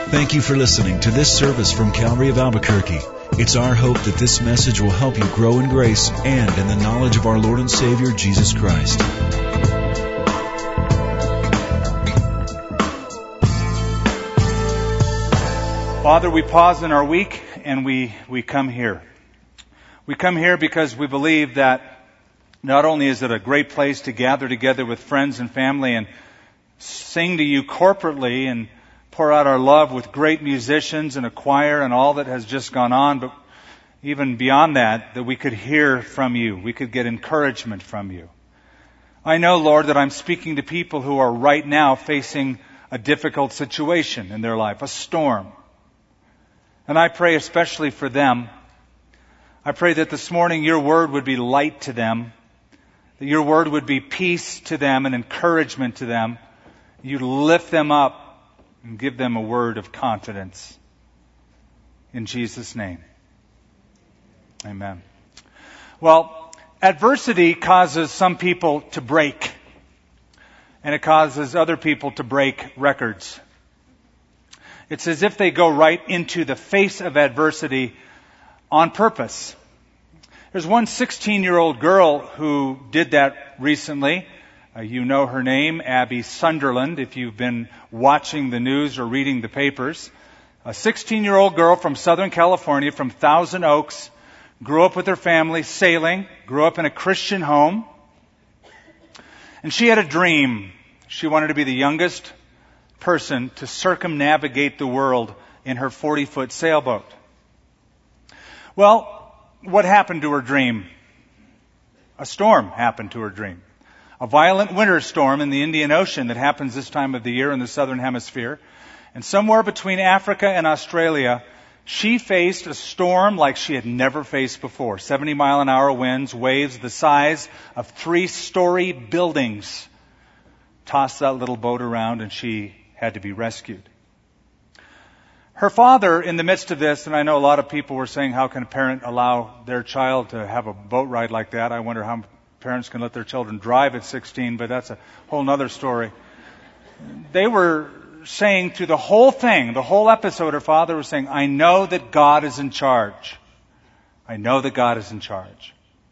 Thank you for listening to this service from Calvary of Albuquerque. It's our hope that this message will help you grow in grace and in the knowledge of our Lord and Savior, Jesus Christ. Father, we pause in our week and we come here. We come here because we believe that not only is it a great place to gather together with friends and family and sing to you corporately and pour out our love with great musicians and a choir and all that has just gone on, but even beyond that we could hear from you. We could get encouragement from you. I know, Lord, that I'm speaking to people who are right now facing a difficult situation in their life, a storm. And I pray especially for them. I pray that this morning your word would be light to them, that your word would be peace to them and encouragement to them. You'd lift them up and give them a word of confidence. In Jesus' name. Amen. Well, adversity causes some people to break, and it causes other people to break records. It's as if they go right into the face of adversity on purpose. There's one 16-year-old girl who did that recently. You know her name, Abby Sunderland, if you've been watching the news or reading the papers. A 16-year-old girl from Southern California, from Thousand Oaks, grew up with her family sailing, grew up in a Christian home. And she had a dream. She wanted to be the youngest person to circumnavigate the world in her 40-foot sailboat. Well, what happened to her dream? A storm happened to her dream. A violent winter storm in the Indian Ocean that happens this time of the year in the southern hemisphere. And somewhere between Africa and Australia, she faced a storm like she had never faced before. 70-mile-an-hour winds, waves the size of 3-story buildings tossed that little boat around, and she had to be rescued. Her father, in the midst of this, and I know a lot of people were saying, how can a parent allow their child to have a boat ride like that? I wonder how parents can let their children drive at 16, but that's a whole other story. They were saying through the whole thing, the whole episode, her father was saying, I know that God is in charge. I know that God is in charge.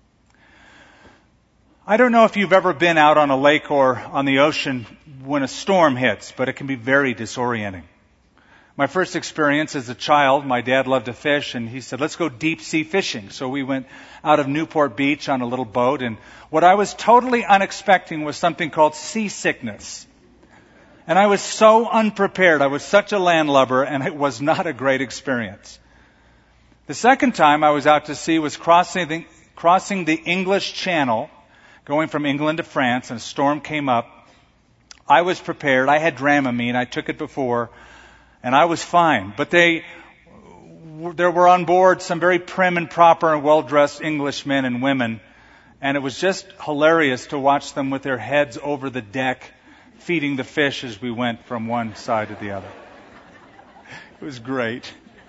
I don't know if you've ever been out on a lake or on the ocean when a storm hits, but it can be very disorienting. My first experience as a child, my dad loved to fish, and he said, let's go deep sea fishing. So we went out of Newport Beach on a little boat, and what I was totally unexpecting was something called seasickness. And I was so unprepared. I was such a landlubber, and it was not a great experience. The second time I was out to sea was crossing the English Channel, going from England to France, and a storm came up. I was prepared. I had Dramamine. I took it before. And I was fine. But there were on board some very prim and proper and well-dressed English men and women. And it was just hilarious to watch them with their heads over the deck, feeding the fish as we went from one side to the other. It was great.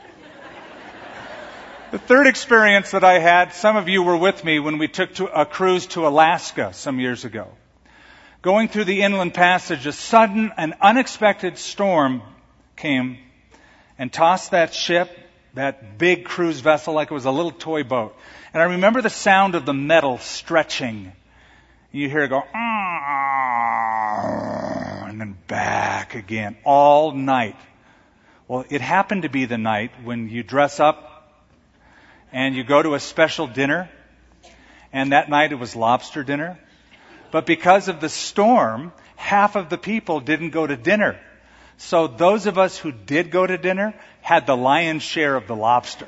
The third experience that I had, some of you were with me when we took a cruise to Alaska some years ago. Going through the inland passage, a sudden and unexpected storm came and tossed that ship, that big cruise vessel, like it was a little toy boat. And I remember the sound of the metal stretching. You hear it go, and then back again, all night. Well, it happened to be the night when you dress up and you go to a special dinner. And that night it was lobster dinner. But because of the storm, half of the people didn't go to dinner. So those of us who did go to dinner had the lion's share of the lobster.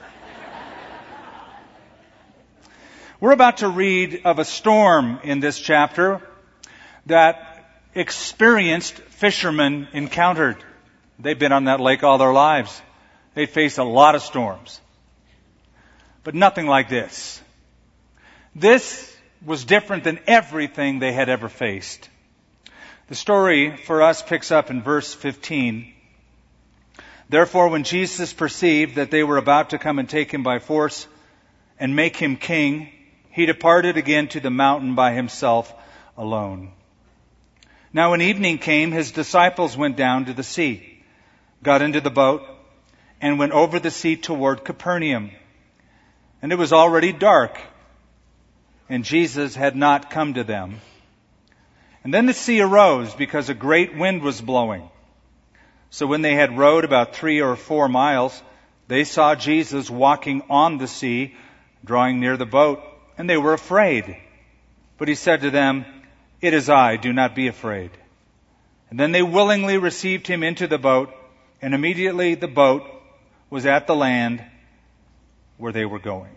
We're about to read of a storm in this chapter that experienced fishermen encountered. They've been on that lake all their lives. They face a lot of storms. But nothing like this. This was different than everything they had ever faced. The story for us picks up in verse 15. Therefore, when Jesus perceived that they were about to come and take him by force and make him king, he departed again to the mountain by himself alone. Now when evening came, his disciples went down to the sea, got into the boat, and went over the sea toward Capernaum. And it was already dark, and Jesus had not come to them. And then the sea arose because a great wind was blowing. So when they had rowed about 3 or 4 miles, they saw Jesus walking on the sea, drawing near the boat, and they were afraid. But he said to them, "It is I, do not be afraid." And then they willingly received him into the boat, and immediately the boat was at the land where they were going.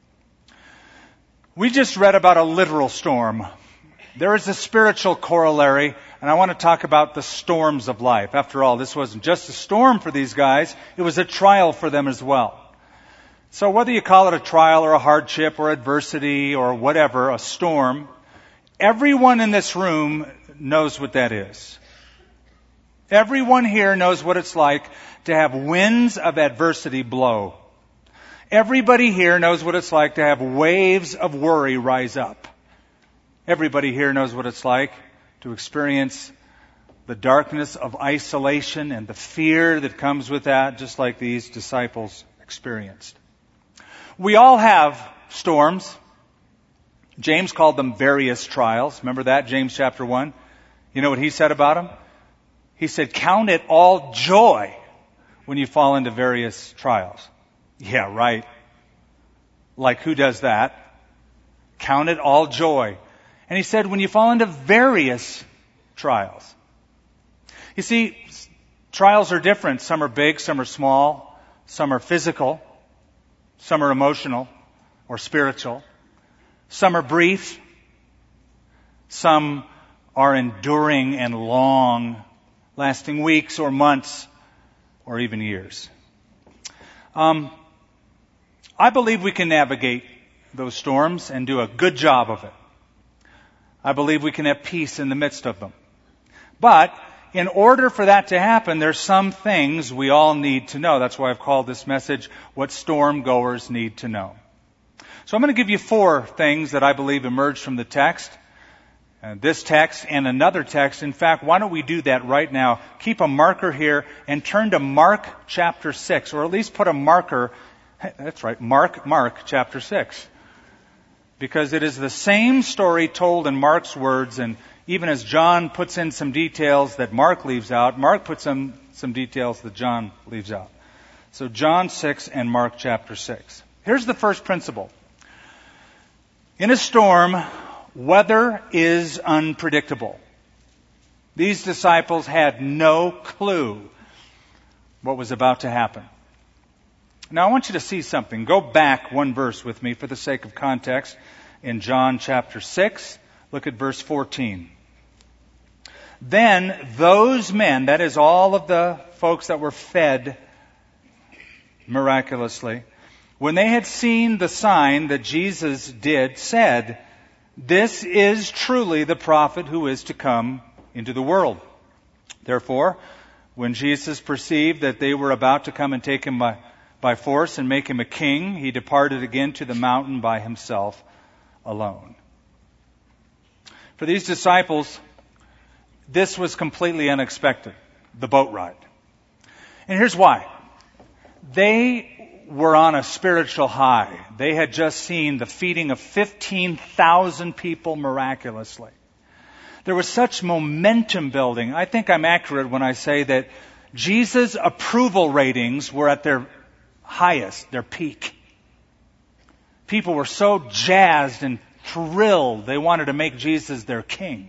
We just read about a literal storm. There is a spiritual corollary, and I want to talk about the storms of life. After all, this wasn't just a storm for these guys, it was a trial for them as well. So whether you call it a trial or a hardship or adversity or whatever, a storm, everyone in this room knows what that is. Everyone here knows what it's like to have winds of adversity blow. Everybody here knows what it's like to have waves of worry rise up. Everybody here knows what it's like to experience the darkness of isolation and the fear that comes with that, just like these disciples experienced. We all have storms. James called them various trials. Remember that, James chapter 1? You know what he said about them? He said, "Count it all joy when you fall into various trials." Yeah, right. Like who does that? Count it all joy. And he said, when you fall into various trials. You see, trials are different. Some are big, some are small, some are physical, some are emotional or spiritual. Some are brief, some are enduring and long, lasting weeks or months or even years. I believe we can navigate those storms and do a good job of it. I believe we can have peace in the midst of them. But in order for that to happen, there's some things we all need to know. That's why I've called this message, What Storm Goers Need to Know. So I'm going to give you 4 things that I believe emerged from the text. This text and another text. In fact, why don't we do that right now? Keep a marker here and turn to Mark chapter 6, or at least put a marker. That's right, Mark chapter 6. Because it is the same story told in Mark's words, and even as John puts in some details that Mark leaves out, Mark puts in some details that John leaves out. So John 6 and Mark chapter 6. Here's the first principle. In a storm, weather is unpredictable. These disciples had no clue what was about to happen. Now I want you to see something. Go back 1 verse with me for the sake of context. In John chapter 6, look at verse 14. Then those men, that is all of the folks that were fed miraculously, when they had seen the sign that Jesus did, said, "This is truly the prophet who is to come into the world." Therefore, when Jesus perceived that they were about to come and take him by force and make him a king, he departed again to the mountain by himself alone. For these disciples, this was completely unexpected, the boat ride. And here's why. They were on a spiritual high. They had just seen the feeding of 15,000 people miraculously. There was such momentum building. I think I'm accurate when I say that Jesus' approval ratings were at their highest, their peak. People were so jazzed and thrilled, they wanted to make Jesus their king.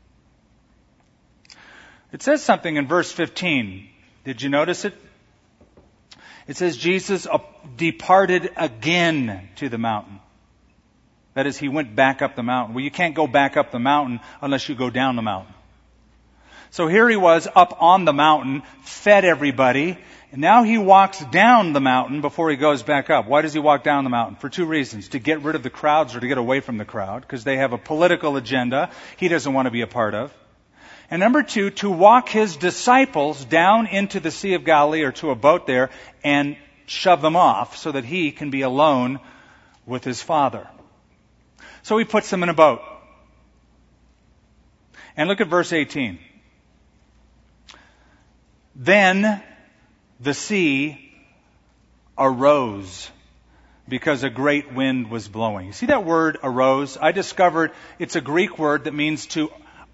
It says something in verse 15. Did you notice it? It says Jesus departed again to the mountain. That is, he went back up the mountain. Well, you can't go back up the mountain unless you go down the mountain. So here he was up on the mountain, fed everybody, and now he walks down the mountain before he goes back up. Why does he walk down the mountain? For 2 reasons. To get rid of the crowds or to get away from the crowd, because they have a political agenda he doesn't want to be a part of. And number 2, to walk his disciples down into the Sea of Galilee or to a boat there and shove them off so that he can be alone with his Father. So he puts them in a boat. And look at verse 18. Then the sea arose because a great wind was blowing. You see that word arose? I discovered it's a Greek word that means to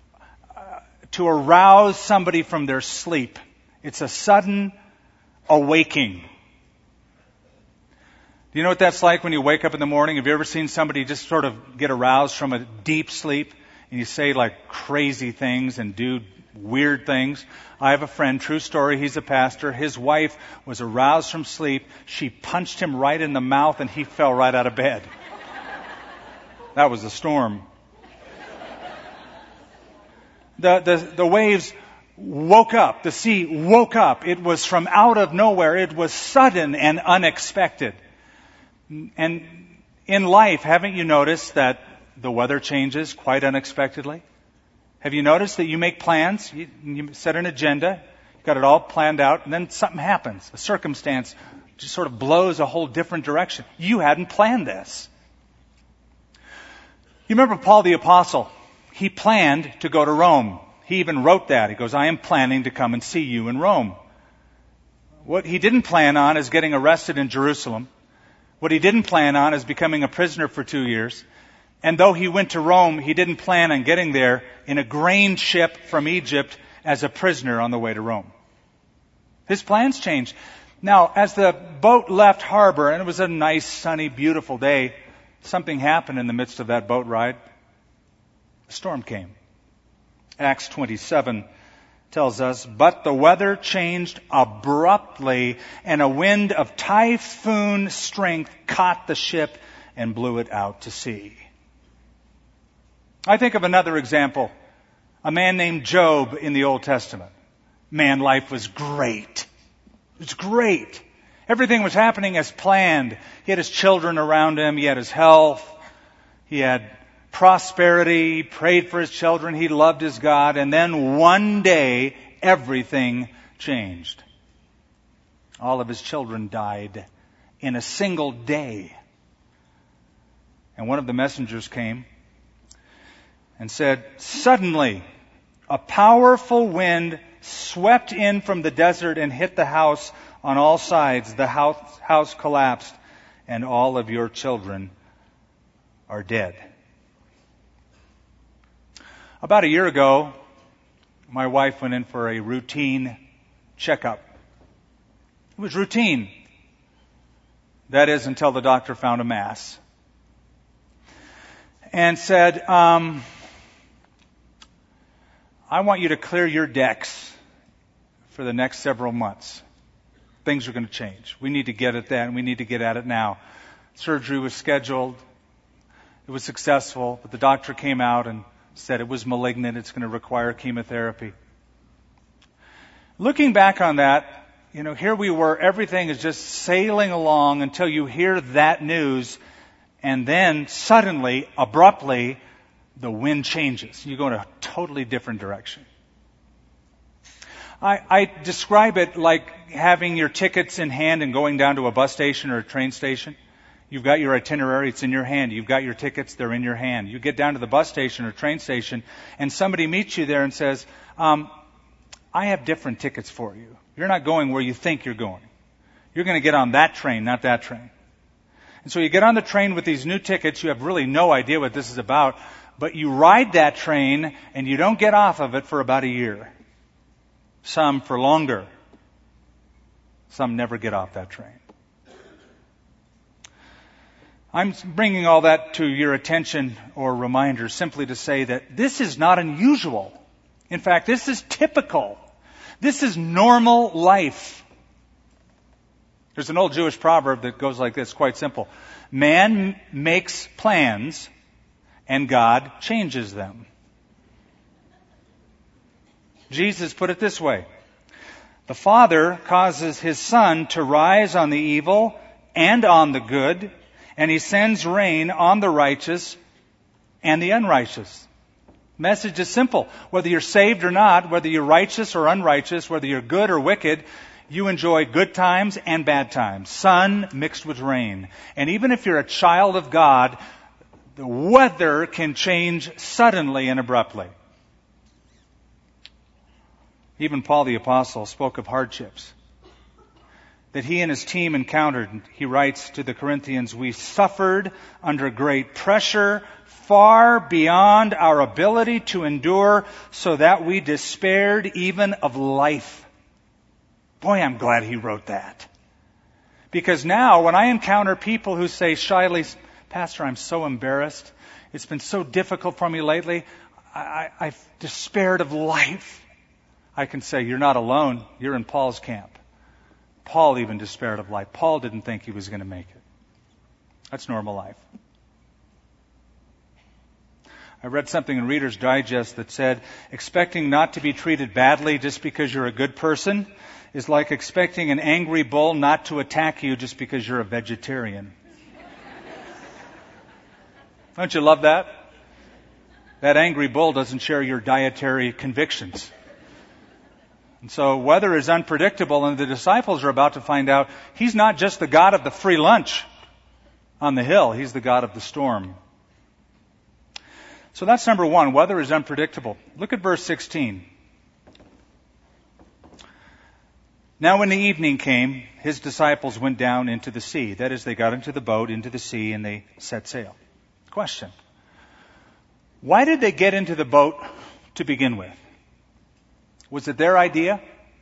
arouse somebody from their sleep. It's a sudden awaking. Do you know what that's like when you wake up in the morning? Have you ever seen somebody just sort of get aroused from a deep sleep and you say like crazy things and do weird things? I have a friend, true story, he's a pastor. His wife was aroused from sleep. She punched him right in the mouth and he fell right out of bed. That was a storm. The waves woke up. The sea woke up. It was from out of nowhere. It was sudden and unexpected. And in life, haven't you noticed that the weather changes quite unexpectedly? Have you noticed that you make plans, you set an agenda, you've got it all planned out, and then something happens. A circumstance just sort of blows a whole different direction. You hadn't planned this. You remember Paul the Apostle? He planned to go to Rome. He even wrote that. He goes, I am planning to come and see you in Rome. What he didn't plan on is getting arrested in Jerusalem. What he didn't plan on is becoming a prisoner for 2 years. And though he went to Rome, he didn't plan on getting there in a grain ship from Egypt as a prisoner on the way to Rome. His plans changed. Now, as the boat left harbor, and it was a nice, sunny, beautiful day, something happened in the midst of that boat ride. A storm came. Acts 27 tells us, but the weather changed abruptly, and a wind of typhoon strength caught the ship and blew it out to sea. I think of another example, a man named Job in the Old Testament. Man, life was great. It was great. Everything was happening as planned. He had his children around him. He had his health. He had prosperity. He prayed for his children. He loved his God. And then one day, everything changed. All of his children died in a single day. And one of the messengers came and said, suddenly, a powerful wind swept in from the desert and hit the house on all sides. The house collapsed, and all of your children are dead. About a year ago, my wife went in for a routine checkup. It was routine. That is, until the doctor found a mass. And said, I want you to clear your decks for the next several months. Things are going to change. We need to get at that, and we need to get at it now. Surgery was scheduled. It was successful, but the doctor came out and said it was malignant. It's going to require chemotherapy. Looking back on that, here we were. Everything is just sailing along until you hear that news, and then suddenly, abruptly, the wind changes. You go in a totally different direction. I describe it like having your tickets in hand and going down to a bus station or a train station. You've got your itinerary, it's in your hand. You've got your tickets, they're in your hand. You get down to the bus station or train station, and somebody meets you there and says, I have different tickets for you. You're not going where you think you're going. You're going to get on that train, not that train. And so you get on the train with these new tickets. You have really no idea what this is about, but you ride that train, and you don't get off of it for about a year. Some for longer. Some never get off that train. I'm bringing all that to your attention or reminder simply to say that this is not unusual. In fact, this is typical. This is normal life. There's an old Jewish proverb that goes like this, quite simple. Man makes plans and God changes them. Jesus put it this way. The Father causes His Son to rise on the evil and on the good, and He sends rain on the righteous and the unrighteous. Message is simple. Whether you're saved or not, whether you're righteous or unrighteous, whether you're good or wicked, you enjoy good times and bad times. Sun mixed with rain. And even if you're a child of God, the weather can change suddenly and abruptly. Even Paul the Apostle spoke of hardships. that he and his team encountered. He writes to the Corinthians, "We suffered under great pressure, far beyond our ability to endure, so that we despaired even of life." Boy, I'm glad he wrote that. Because now, when I encounter people who say shyly, "Pastor, I'm so embarrassed. It's been so difficult for me lately. I've despaired of life," I can say, "You're not alone. You're in Paul's camp." Paul even despaired of life. Paul didn't think he was going to make it. That's normal life. I read something in Reader's Digest that said, expecting not to be treated badly just because you're a good person is like expecting an angry bull not to attack you just because you're a vegetarian. Don't you love that? That angry bull doesn't share your dietary convictions. And so weather is unpredictable, and the disciples are about to find out he's not just the God of the free lunch on the hill, he's the God of the storm. So that's number one, weather is unpredictable. Look at verse 16. Now when the evening came, his disciples went down into the sea. That is, they got into the boat, into the sea, and they set sail. Question. Why did they get into the boat to begin with? Was it their idea?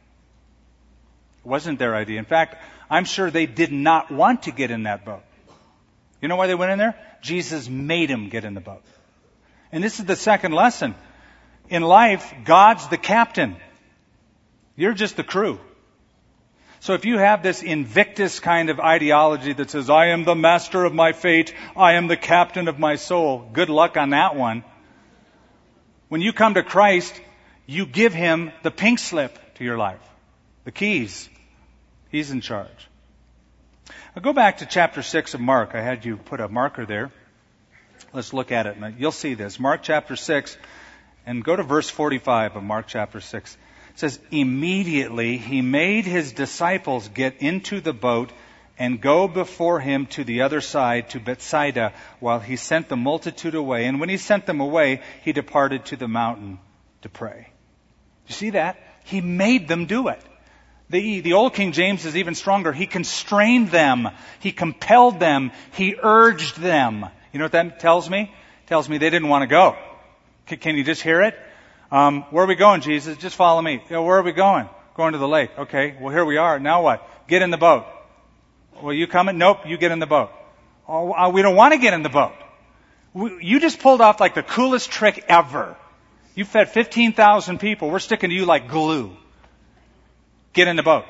It wasn't their idea. In fact, I'm sure they did not want to get in that boat. You know why they went in there? Jesus made them get in the boat. And this is the second lesson. In life, God's the captain. You're just the crew. So if you have this Invictus kind of ideology that says, "I am the master of my fate, I am the captain of my soul," good luck on that one. When you come to Christ, you give him the pink slip to your life, the keys. He's in charge. I'll go back to chapter 6 of Mark. I had you put a marker there. Let's look at it. You'll see this. Mark chapter 6, and go to verse 45 of Mark chapter 6. It says, "Immediately he made his disciples get into the boat and go before him to the other side, to Bethsaida, while he sent the multitude away. And when he sent them away, he departed to the mountain to pray." You see that? He made them do it. The old King James is even stronger. He constrained them. He compelled them. He urged them. You know what that tells me? It tells me they didn't want to go. Can you just hear it? Where are we going, Jesus? Just follow me. Where are we going? Going to the lake. Okay, well, here we are. Now what? Get in the boat. Well, you coming? Nope, you get in the boat. Oh, we don't want to get in the boat. You just pulled off like the coolest trick ever. You fed 15,000 people. We're sticking to you like glue. Get in the boat.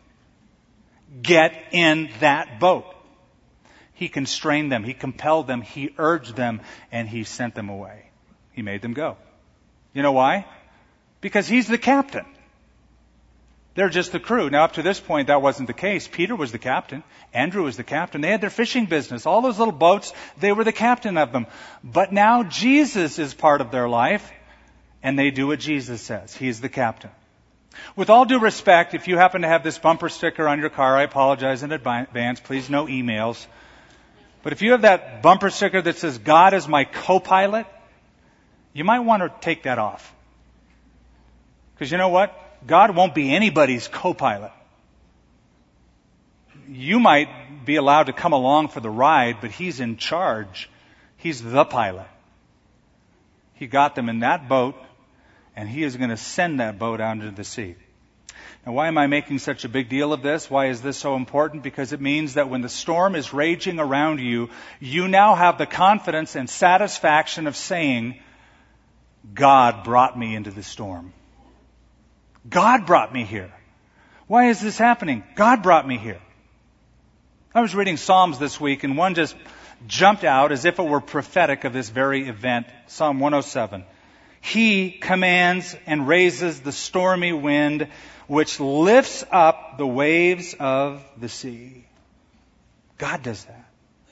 Get in that boat. He constrained them. He compelled them. He urged them. And he sent them away. He made them go. You know why? Because he's the captain. They're just the crew. Now, up to this point, that wasn't the case. Peter was the captain. Andrew was the captain. They had their fishing business. All those little boats, they were the captain of them. But now Jesus is part of their life, and they do what Jesus says. He's the captain. With all due respect, if you happen to have this bumper sticker on your car, I apologize in advance. Please, no emails. But if you have that bumper sticker that says, "God is my co-pilot," you might want to take that off. Because you know what? God won't be anybody's co-pilot. You might be allowed to come along for the ride, but he's in charge. He's the pilot. He got them in that boat, and he is going to send that boat out into the sea. Now, why am I making such a big deal of this? Why is this so important? Because it means that when the storm is raging around you, you now have the confidence and satisfaction of saying, "God brought me into the storm. God brought me here. Why is this happening? God brought me here." I was reading Psalms this week, and one just jumped out as if it were prophetic of this very event. Psalm 107. "He commands and raises the stormy wind, which lifts up the waves of the sea." God does that.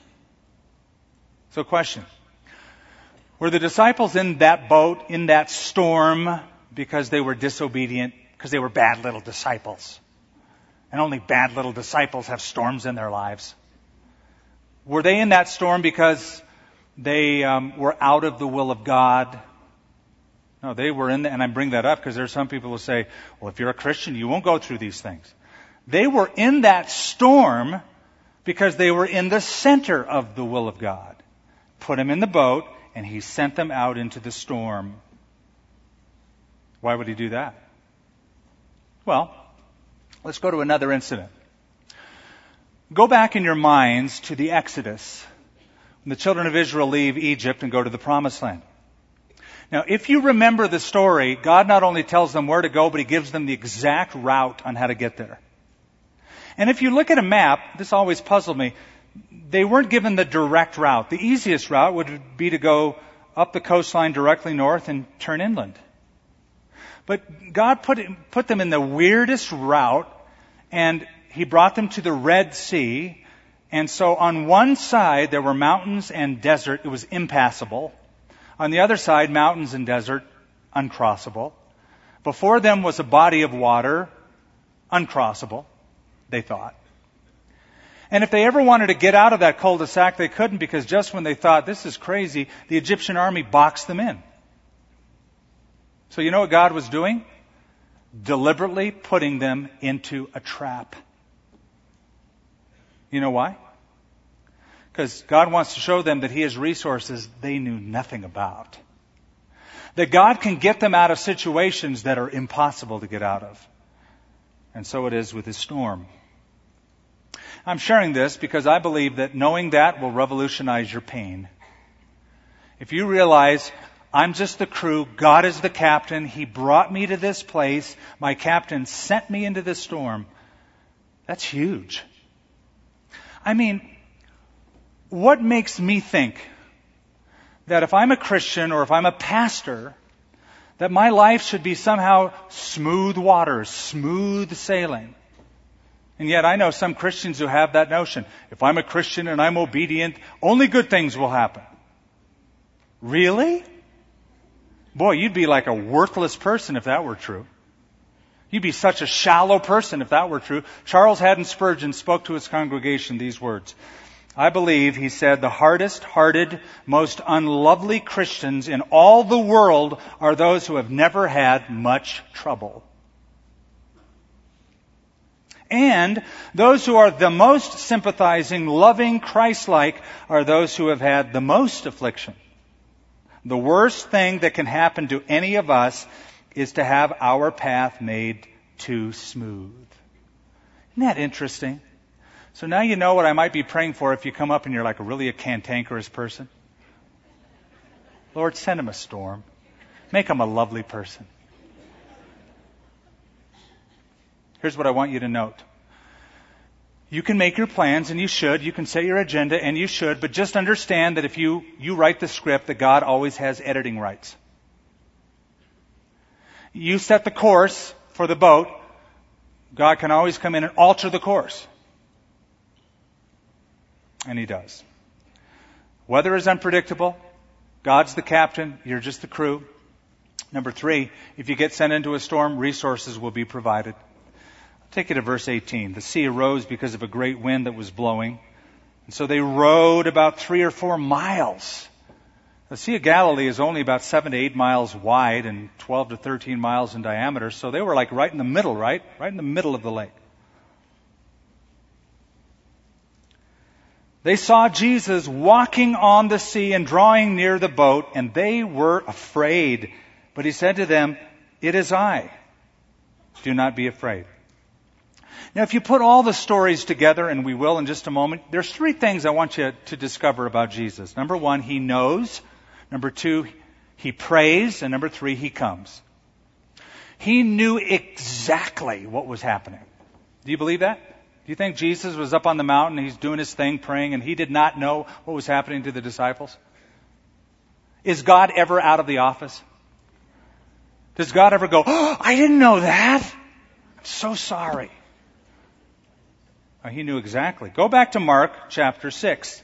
So, question. Were the disciples in that boat, in that storm, because they were disobedient, because they were bad little disciples? And only bad little disciples have storms in their lives. Were they in that storm because they were out of the will of God? No, they were in and I bring that up because there are some people who say, "Well, if you're a Christian, you won't go through these things." They were in that storm because they were in the center of the will of God. Put them in the boat, and He sent them out into the storm. Why would He do that? Well, let's go to another incident. Go back in your minds to the Exodus, when the children of Israel leave Egypt and go to the Promised Land. Now, if you remember the story, God not only tells them where to go, but He gives them the exact route on how to get there. And if you look at a map, this always puzzled me, they weren't given the direct route. The easiest route would be to go up the coastline directly north and turn inland. But God put them in the weirdest route, and He brought them to the Red Sea. And so on one side there were mountains and desert. It was impassable. On the other side, mountains and desert, uncrossable. Before them was a body of water, uncrossable, they thought. And if they ever wanted to get out of that cul-de-sac, they couldn't, because just when they thought, this is crazy, the Egyptian army boxed them in. So you know what God was doing? Deliberately putting them into a trap. You know why? Because God wants to show them that He has resources they knew nothing about. That God can get them out of situations that are impossible to get out of. And so it is with His storm. I'm sharing this because I believe that knowing that will revolutionize your pain. If you realize, I'm just the crew, God is the captain, He brought me to this place, my captain sent me into this storm, that's huge. I mean, what makes me think that if I'm a Christian or if I'm a pastor, that my life should be somehow smooth waters, smooth sailing? And yet I know some Christians who have that notion. If I'm a Christian and I'm obedient, only good things will happen. Really? Boy, you'd be like a worthless person if that were true. You'd be such a shallow person if that were true. Charles Haddon Spurgeon spoke to his congregation these words. I believe, he said, the hardest-hearted, most unlovely Christians in all the world are those who have never had much trouble. And those who are the most sympathizing, loving, Christ-like are those who have had the most affliction. The worst thing that can happen to any of us is to have our path made too smooth. Isn't that interesting? So now you know what I might be praying for if you come up and you're like really a cantankerous person. Lord, send him a storm. Make him a lovely person. Here's what I want you to note. You can make your plans, and you should. You can set your agenda, and you should. But just understand that if you write the script, that God always has editing rights. You set the course for the boat. God can always come in and alter the course. And He does. Weather is unpredictable. God's the captain. You're just the crew. Number 3, if you get sent into a storm, resources will be provided. Take it to verse 18. The sea arose because of a great wind that was blowing. And so they rowed about 3 or 4 miles. The Sea of Galilee is only about 7 to 8 miles wide and 12 to 13 miles in diameter. So they were like right in the middle, right? Right in the middle of the lake. They saw Jesus walking on the sea and drawing near the boat, and they were afraid. But He said to them, "It is I. Do not be afraid." Now, if you put all the stories together, and we will in just a moment, there's 3 things I want you to discover about Jesus. Number 1, He knows. Number 2, He prays. And number 3, He comes. He knew exactly what was happening. Do you believe that? Do you think Jesus was up on the mountain, He's doing His thing, praying, and He did not know what was happening to the disciples? Is God ever out of the office? Does God ever go, "Oh, I didn't know that. I'm so sorry." He knew exactly. Go back to Mark chapter 6.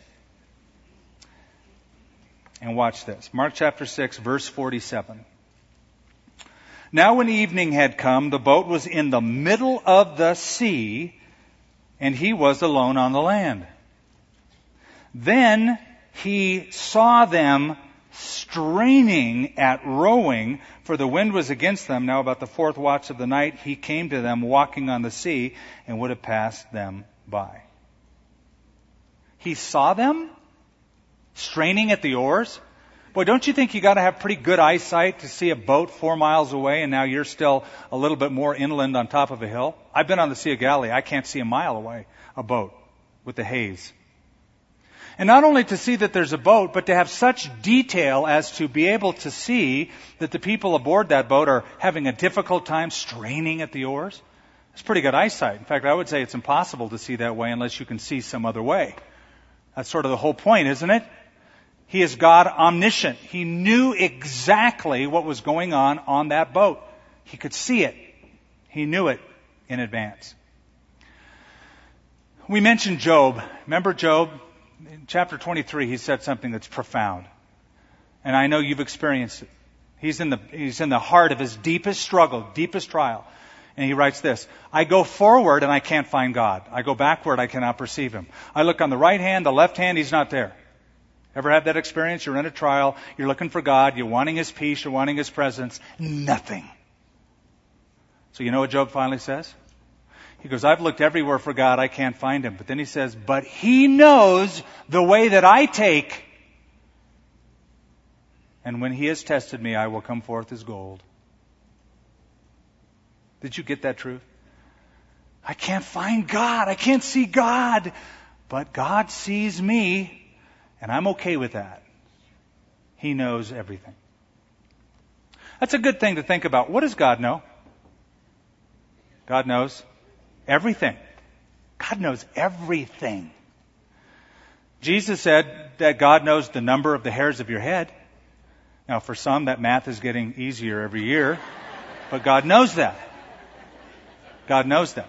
And watch this. Mark chapter 6, verse 47. Now when evening had come, the boat was in the middle of the sea, and He was alone on the land. Then He saw them straining at rowing, for the wind was against them. Now about the fourth watch of the night, he came to them walking on the sea and would have passed them by. He saw them straining at the oars. Boy, don't you think you got to have pretty good eyesight to see a boat 4 miles away and now you're still a little bit more inland on top of a hill? I've been on the Sea of Galilee. I can't see a mile away a boat with the haze. And not only to see that there's a boat, but to have such detail as to be able to see that the people aboard that boat are having a difficult time straining at the oars. It's pretty good eyesight. In fact, I would say it's impossible to see that way unless you can see some other way. That's sort of the whole point, isn't it? He is God omniscient. He knew exactly what was going on that boat. He could see it. He knew it in advance. We mentioned Job. Remember Job? In chapter 23, he said something that's profound. And I know you've experienced it. He's in the heart of his deepest struggle, deepest trial. And he writes this: I go forward and I can't find God. I go backward, I cannot perceive him. I look on the right hand, the left hand, he's not there. Ever had that experience? You're in a trial, you're looking for God, you're wanting his peace, you're wanting his presence. Nothing. So you know what Job finally says? He goes, I've looked everywhere for God, I can't find him. But then he says, but he knows the way that I take. And when he has tested me, I will come forth as gold. Did you get that truth? I can't find God. I can't see God. But God sees me, and I'm okay with that. He knows everything. That's a good thing to think about. What does God know? God knows everything. God knows everything. Jesus said that God knows the number of the hairs of your head. Now, for some, that math is getting easier every year, but God knows that. God knows that.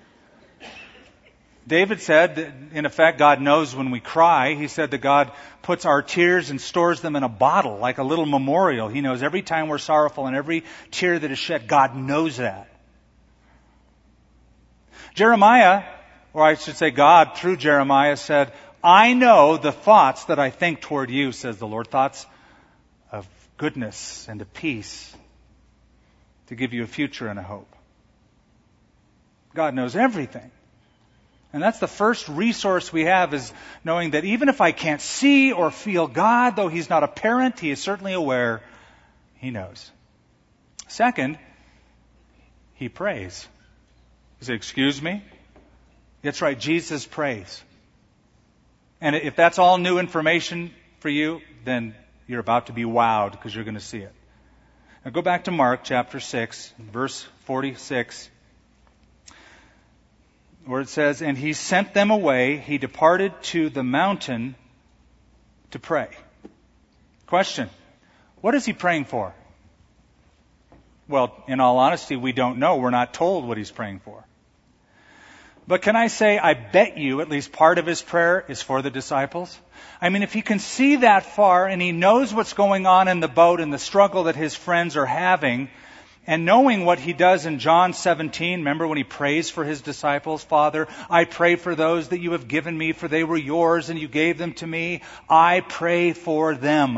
David said that, in effect, God knows when we cry. He said that God puts our tears and stores them in a bottle, like a little memorial. He knows every time we're sorrowful and every tear that is shed. God knows that. Jeremiah, or I should say God through Jeremiah, said, I know the thoughts that I think toward you, says the Lord, thoughts of goodness and of peace, to give you a future and a hope. God knows everything. And that's the first resource we have, is knowing that even if I can't see or feel God, though he's not apparent, he is certainly aware. He knows. Second, he prays. You say, excuse me? That's right, Jesus prays. And if that's all new information for you, then you're about to be wowed, because you're going to see it. Now go back to Mark chapter 6, verse 46. Where it says, and he sent them away, he departed to the mountain to pray. Question, what is he praying for? Well, in all honesty, we don't know. We're not told what he's praying for. But can I say, I bet you at least part of his prayer is for the disciples? I mean, if he can see that far and he knows what's going on in the boat and the struggle that his friends are having, and knowing what he does in John 17, remember when he prays for his disciples, Father, I pray for those that you have given me, for they were yours and you gave them to me. I pray for them.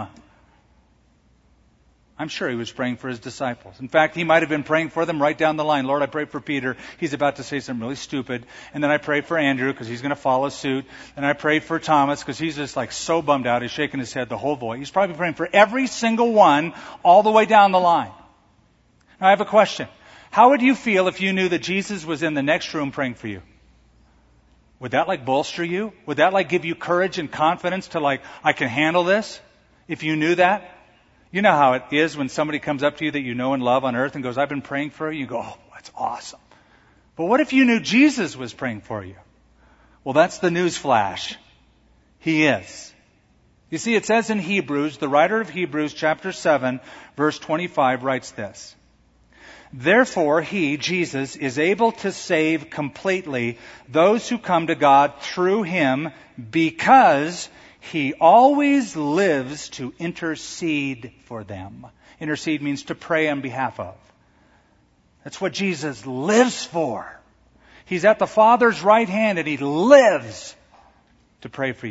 I'm sure he was praying for his disciples. In fact, he might have been praying for them right down the line. Lord, I pray for Peter. He's about to say something really stupid. And then I pray for Andrew because he's going to follow suit. And I pray for Thomas because he's just like so bummed out. He's shaking his head the whole voice. He's probably praying for every single one all the way down the line. Now I have a question. How would you feel if you knew that Jesus was in the next room praying for you? Would that bolster you? Would that give you courage and confidence to I can handle this? If you knew that? You know how it is when somebody comes up to you that you know and love on earth and goes, I've been praying for you. You go, oh, that's awesome. But what if you knew Jesus was praying for you? Well, that's the news flash. He is. You see, it says in Hebrews, the writer of Hebrews chapter 7, verse 25 writes this. Therefore, he, Jesus, is able to save completely those who come to God through him, because he always lives to intercede for them. Intercede means to pray on behalf of. That's what Jesus lives for. He's at the Father's right hand and he lives to pray for you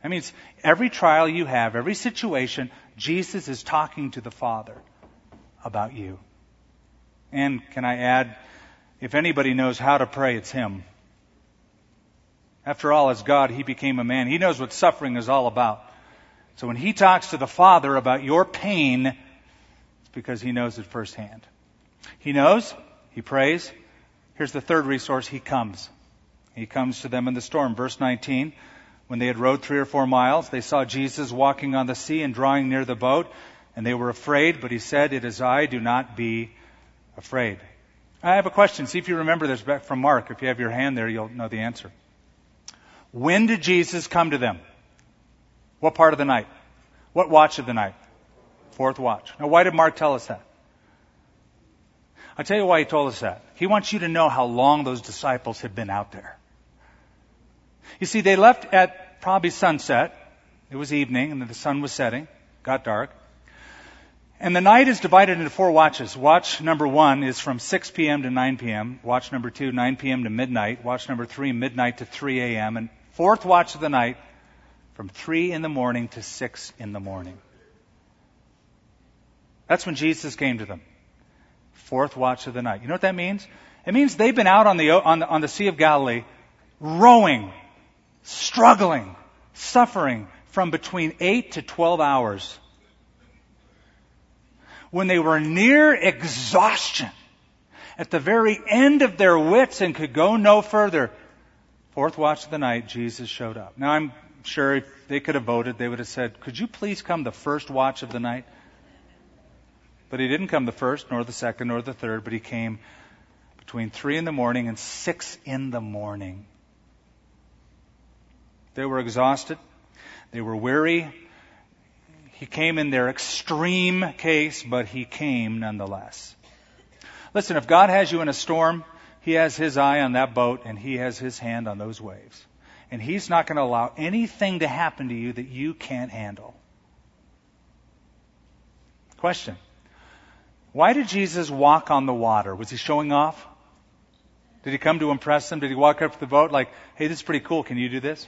That means every trial you have, every situation, Jesus is talking to the Father about you. And can I add, if anybody knows how to pray, it's Him. After all, as God, He became a man. He knows what suffering is all about. So when He talks to the Father about your pain, it's because He knows it firsthand. He knows, He prays. Here's the third resource, He comes. He comes to them in the storm. Verse 19, when they had rowed 3 or 4 miles, they saw Jesus walking on the sea and drawing near the boat, and they were afraid, but He said, "It is I, do not be afraid." I have a question. See if you remember this back from Mark. If you have your hand there, you'll know the answer. When did Jesus come to them? What part of the night? What watch of the night? 4th watch. Now, why did Mark tell us that? I'll tell you why he told us that. He wants you to know how long those disciples had been out there. You see, they left at probably sunset. It was evening, and the sun was setting. Got dark. And the night is divided into 4 watches. Watch number 1 is from 6 p.m. to 9 p.m. Watch number 2, 9 p.m. to midnight. Watch number 3, midnight to 3 a.m. And 4th watch of the night, from 3 in the morning to 6 in the morning. That's when Jesus came to them. 4th watch of the night. You know what that means? It means they've been out on the Sea of Galilee, rowing, struggling, suffering from between 8 to 12 hours. When they were near exhaustion, at the very end of their wits and could go no further, 4th watch of the night, Jesus showed up. Now, I'm sure if they could have voted, they would have said, "Could you please come the 1st watch of the night?" But He didn't come the 1st, nor the 2nd, nor the 3rd, but He came between 3 in the morning and 6 in the morning. They were exhausted. They were weary. He came in their extreme case, but He came nonetheless. Listen, if God has you in a storm, He has His eye on that boat and He has His hand on those waves. And He's not going to allow anything to happen to you that you can't handle. Question. Why did Jesus walk on the water? Was He showing off? Did He come to impress them? Did He walk up to the boat like, "Hey, this is pretty cool. Can you do this?"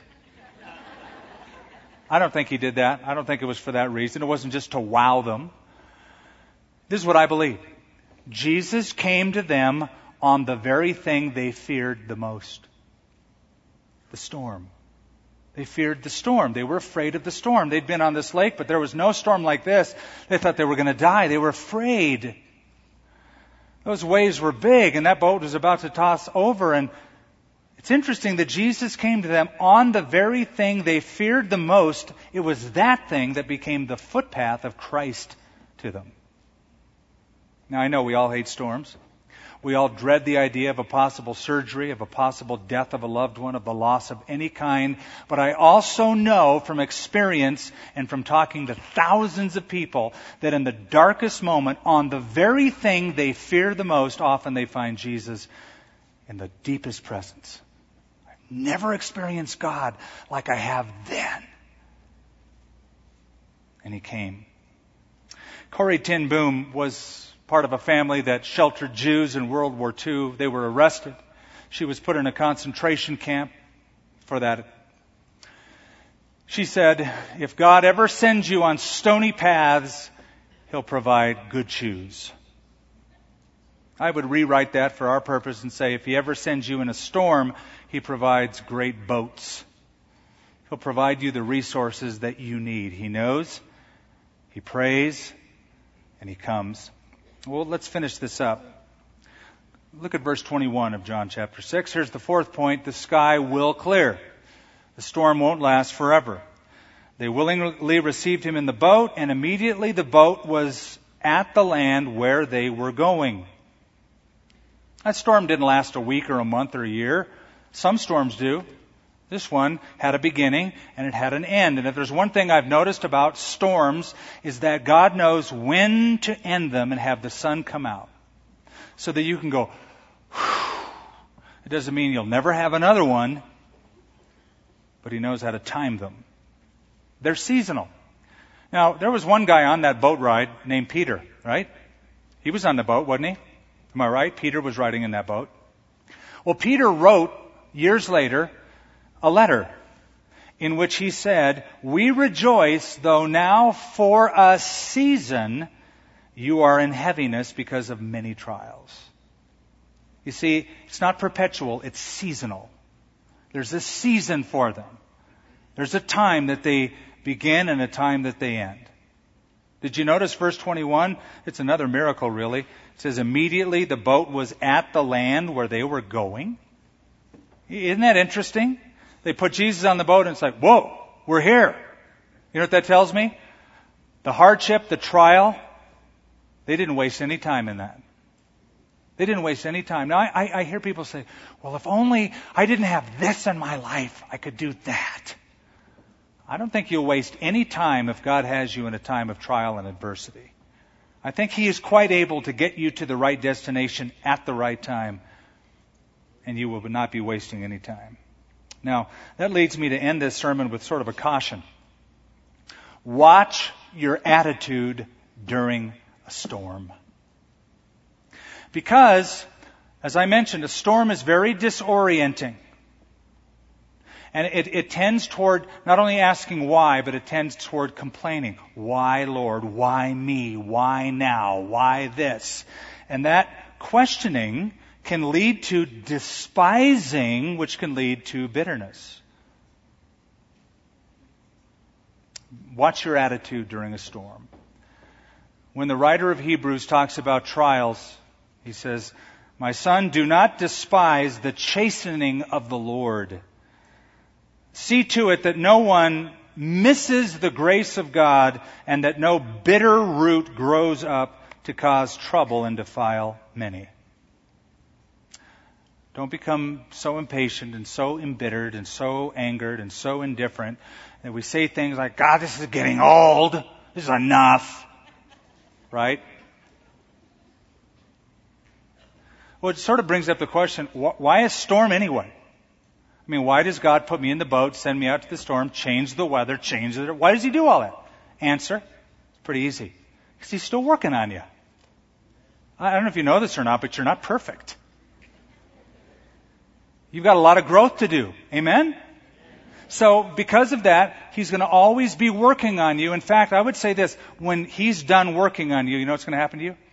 I don't think He did that. I don't think it was for that reason. It wasn't just to wow them. This is what I believe. Jesus came to them on the very thing they feared the most. The storm. They feared the storm. They were afraid of the storm. They'd been on this lake, but there was no storm like this. They thought they were going to die. They were afraid. Those waves were big, and that boat was about to toss over. And it's interesting that Jesus came to them on the very thing they feared the most. It was that thing that became the footpath of Christ to them. Now, I know we all hate storms. We all dread the idea of a possible surgery, of a possible death of a loved one, of the loss of any kind. But I also know from experience and from talking to thousands of people that in the darkest moment, on the very thing they fear the most, often they find Jesus in the deepest presence. I've never experienced God like I have then. And He came. Corrie ten Boom was part of a family that sheltered Jews in World War II. They were arrested. She was put in a concentration camp for that. She said, "If God ever sends you on stony paths, He'll provide good shoes." I would rewrite that for our purpose and say, if He ever sends you in a storm, He provides great boats. He'll provide you the resources that you need. He knows, He prays, and He comes. Well, let's finish this up. Look at verse 21 of John chapter 6. Here's the 4th point. The sky will clear. The storm won't last forever. They willingly received Him in the boat, and immediately the boat was at the land where they were going. That storm didn't last a week or a month or a year. Some storms do. This one had a beginning and it had an end. And if there's one thing I've noticed about storms is that God knows when to end them and have the sun come out. So that you can go, whew. It doesn't mean you'll never have another one, but He knows how to time them. They're seasonal. Now, there was one guy on that boat ride named Peter, right? He was on the boat, wasn't he? Am I right? Peter was riding in that boat. Well, Peter wrote years later a letter. in which he said, "We rejoice, though now for a season you are in heaviness because of many trials." You see, it's not perpetual, it's seasonal. There's a season for them. There's a time that they begin and a time that they end. Did you notice verse 21? It's another miracle, really. It says, immediately the boat was at the land where they were going. Isn't that interesting? They put Jesus on the boat and it's like, whoa, we're here. You know what that tells me? The hardship, the trial, they didn't waste any time in that. They didn't waste any time. Now, I hear people say, well, if only I didn't have this in my life, I could do that. I don't think you'll waste any time if God has you in a time of trial and adversity. I think He is quite able to get you to the right destination at the right time, and you will not be wasting any time. Now, that leads me to end this sermon with sort of a caution. Watch your attitude during a storm. Because, as I mentioned, a storm is very disorienting. And it tends toward not only asking why, but it tends toward complaining. Why, Lord? Why me? Why now? Why this? And that questioning can lead to despising, which can lead to bitterness. Watch your attitude during a storm. When the writer of Hebrews talks about trials, he says, "My son, do not despise the chastening of the Lord. See to it that no one misses the grace of God and that no bitter root grows up to cause trouble and defile many." Don't become so impatient and so embittered and so angered and so indifferent that we say things like, God, this is getting old. This is enough. Right? Well, it sort of brings up the question, why a storm anyway? I mean, why does God put me in the boat, send me out to the storm, change the weather, change the... Why does He do all that? Answer, it's pretty easy. Because He's still working on you. I don't know if you know this or not, but you're not perfect. You've got a lot of growth to do. Amen? So, because of that, He's going to always be working on you. In fact, I would say this, when He's done working on you, you know what's going to happen to you?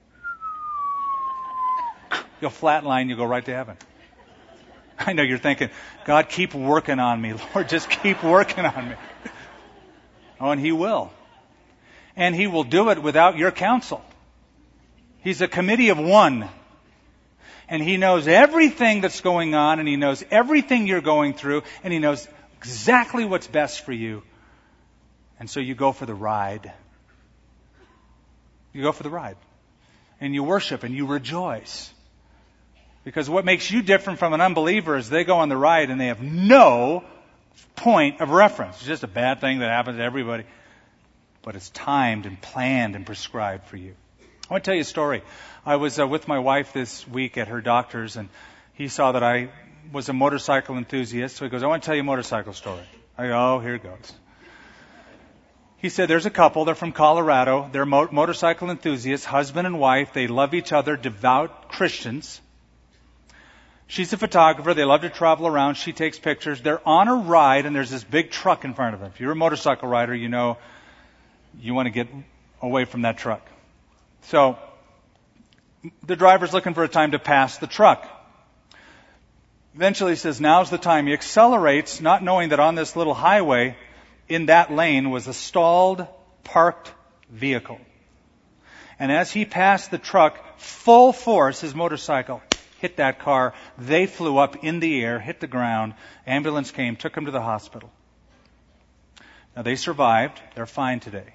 You'll flatline, you'll go right to heaven. I know you're thinking, God, keep working on me. Lord, just keep working on me. Oh, and He will. And He will do it without your counsel. He's a committee of one. And He knows everything that's going on, and He knows everything you're going through, and He knows exactly what's best for you. And so you go for the ride. You go for the ride. And you worship and you rejoice. Because what makes you different from an unbeliever is they go on the ride and they have no point of reference. It's just a bad thing that happens to everybody. But it's timed and planned and prescribed for you. I want to tell you a story. I was with my wife this week at her doctor's, and he saw that I was a motorcycle enthusiast. So he goes, I want to tell you a motorcycle story. I go, oh, here it goes. He said, there's a couple. They're from Colorado. They're motorcycle enthusiasts, husband and wife. They love each other, devout Christians. She's a photographer. They love to travel around. She takes pictures. They're on a ride, and there's this big truck in front of them. If you're a motorcycle rider, you know you want to get away from that truck. So the driver's looking for a time to pass the truck. Eventually he says, now's the time. He accelerates, not knowing that on this little highway, in that lane, was a stalled, parked vehicle. And as he passed the truck, full force, his motorcycle hit that car. They flew up in the air, hit the ground. Ambulance came, took them to the hospital. Now they survived. They're fine today.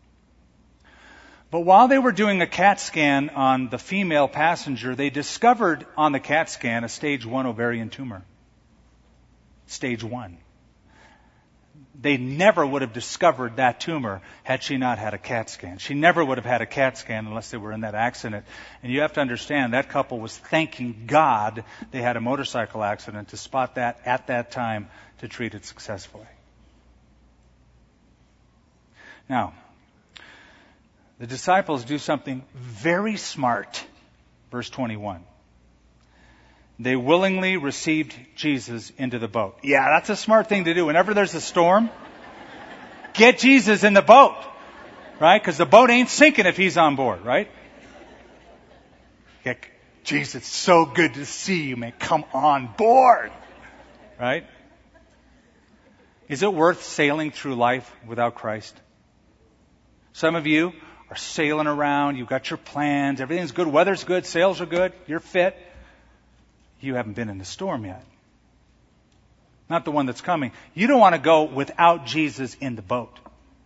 But while they were doing a CAT scan on the female passenger, they discovered on the CAT scan a stage 1 ovarian tumor. Stage 1. They never would have discovered that tumor had she not had a CAT scan. She never would have had a CAT scan unless they were in that accident. And you have to understand, that couple was thanking God they had a motorcycle accident to spot that at that time to treat it successfully. Now, the disciples do something very smart. Verse 21. They willingly received Jesus into the boat. Yeah, that's a smart thing to do. Whenever there's a storm, get Jesus in the boat, right? Because the boat ain't sinking if he's on board, right? Jesus, it's so good to see you, man. Come on board, right? Is it worth sailing through life without Christ? Some of you are sailing around. You've got your plans. Everything's good. Weather's good. Sails are good. You're fit. You haven't been in the storm yet. Not the one that's coming. You don't want to go without Jesus in the boat.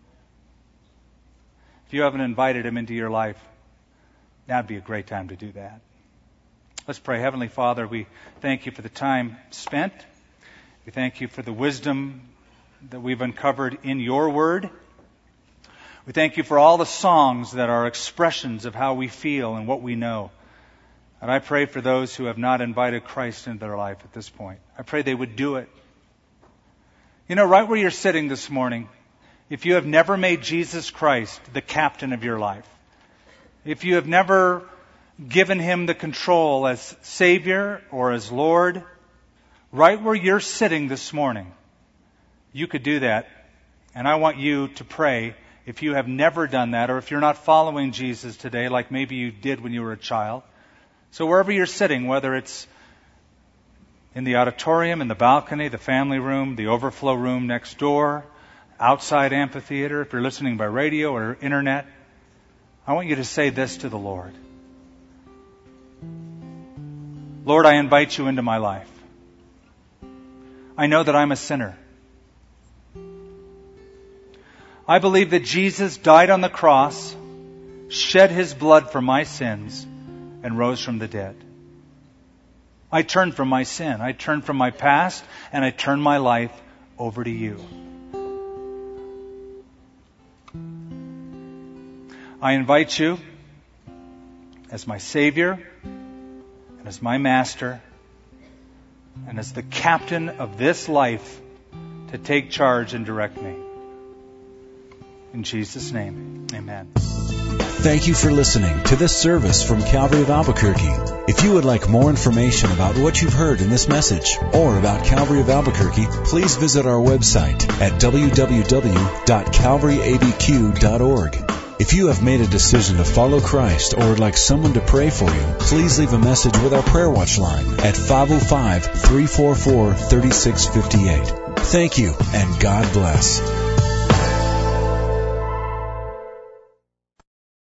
If you haven't invited him into your life, that'd be a great time to do that. Let's pray. Heavenly Father, we thank you for the time spent. We thank you for the wisdom that we've uncovered in your word. We thank you for all the songs that are expressions of how we feel and what we know. And I pray for those who have not invited Christ into their life at this point. I pray they would do it. You know, right where you're sitting this morning, if you have never made Jesus Christ the captain of your life, if you have never given him the control as Savior or as Lord, right where you're sitting this morning, you could do that. And I want you to pray if you have never done that, or if you're not following Jesus today like maybe you did when you were a child. So wherever you're sitting, whether it's in the auditorium, in the balcony, the family room, the overflow room next door, outside amphitheater, if you're listening by radio or internet, I want you to say this to the Lord. Lord, I invite you into my life. I know that I'm a sinner. I believe that Jesus died on the cross, shed his blood for my sins, and rose from the dead. I turn from my sin. I turn from my past, and I turn my life over to you. I invite you as my Savior and as my Master and as the captain of this life to take charge and direct me. In Jesus' name, amen. Thank you for listening to this service from Calvary of Albuquerque. If you would like more information about what you've heard in this message or about Calvary of Albuquerque, please visit our website at www.calvaryabq.org. If you have made a decision to follow Christ or would like someone to pray for you, please leave a message with our Prayer Watch line at 505-344-3658. Thank you, and God bless.